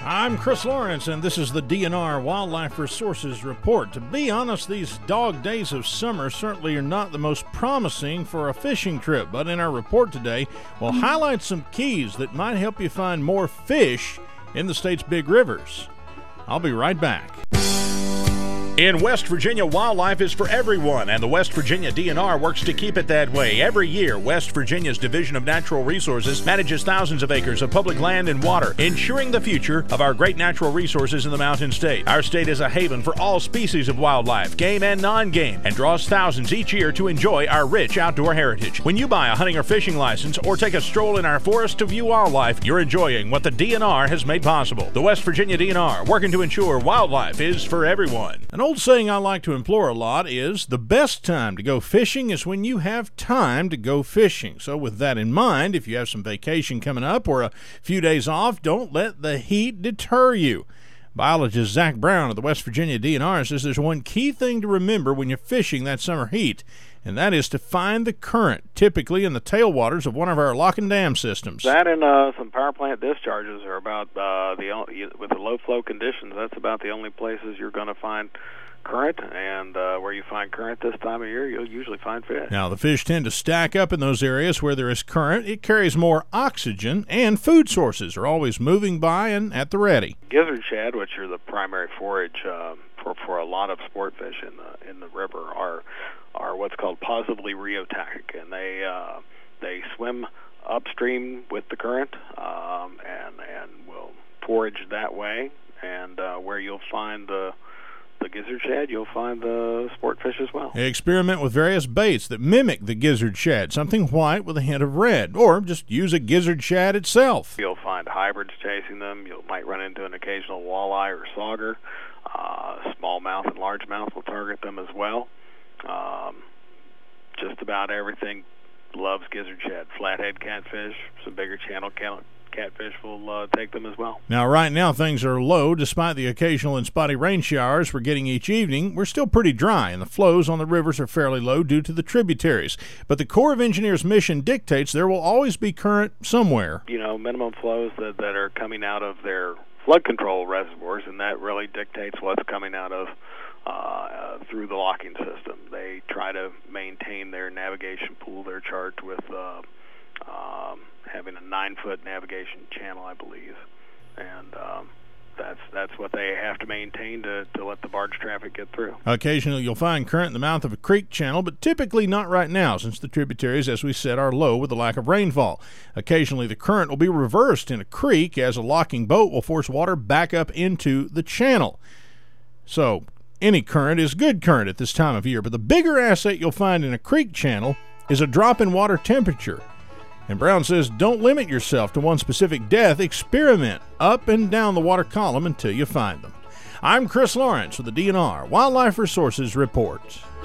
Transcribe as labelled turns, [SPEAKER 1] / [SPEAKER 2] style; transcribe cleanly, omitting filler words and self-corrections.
[SPEAKER 1] I'm Chris Lawrence, and this is the DNR Wildlife Resources Report. To be honest, these dog days of summer certainly are not the most promising for a fishing trip, but in our report today, we'll highlight some keys that might help you find more fish in the state's big rivers. I'll be right back.
[SPEAKER 2] In West Virginia, wildlife is for everyone, and the West Virginia DNR works to keep it that way. Every year, West Virginia's Division of Natural Resources manages thousands of acres of public land and water, ensuring the future of our great natural resources in the Mountain State. Our state is a haven for all species of wildlife, game and non-game, and draws thousands each year to enjoy our rich outdoor heritage. When you buy a hunting or fishing license or take a stroll in our forest to view wildlife, you're enjoying what the DNR has made possible. The West Virginia DNR, working to ensure wildlife is for everyone.
[SPEAKER 1] An old saying I like to implore a lot is the best time to go fishing is when you have time to go fishing. So with that in mind, if you have some vacation coming up or a few days off, don't let the heat deter you. Biologist Zach Brown of the West Virginia DNR says there's one key thing to remember when you're fishing that summer heat, and that is to find the current, typically in the tailwaters of one of our lock and dam systems.
[SPEAKER 3] That and some power plant discharges are about with the low flow conditions, that's about the only places you're going to find current, and where you find current this time of year, you'll usually find fish.
[SPEAKER 1] Now, the fish tend to stack up in those areas where there is current. It carries more oxygen, and food sources are always moving by and at the ready.
[SPEAKER 3] Gizzard shad, which are the primary forage for a lot of sport fish in the river, are what's called positively rheotachic, and they swim upstream with the current and will forage that way. And where you'll find the gizzard shad, you'll find the sport fish as well.
[SPEAKER 1] Experiment with various baits that mimic the gizzard shad, something white with a hint of red, or just use a gizzard shad itself.
[SPEAKER 3] You'll find hybrids chasing them. You might run into an occasional walleye or sauger. Smallmouth and largemouth will target them as well. Just about everything loves gizzard shad. Flathead catfish, some bigger channel catfish will take them as well.
[SPEAKER 1] Now, right now, things are low. Despite the occasional and spotty rain showers we're getting each evening, we're still pretty dry, and the flows on the rivers are fairly low due to the tributaries. But the Corps of Engineers mission dictates there will always be current somewhere.
[SPEAKER 3] You know, minimum flows that are coming out of their flood control reservoirs, and that really dictates what's coming out of through the locking system. They try to maintain their navigation pool. They're charged with having a 9-foot navigation channel, I believe, and that's what they have to maintain to let the barge traffic get through.
[SPEAKER 1] Occasionally you'll find current in the mouth of a creek channel, but typically not right now since the tributaries, as we said, are low with the lack of rainfall. Occasionally the current will be reversed in a creek as a locking boat will force water back up into the channel. So any current is good current at this time of year, but the bigger asset you'll find in a creek channel is a drop in water temperature. And Brown says don't limit yourself to one specific depth. Experiment up and down the water column until you find them. I'm Chris Lawrence with the DNR Wildlife Resources Report.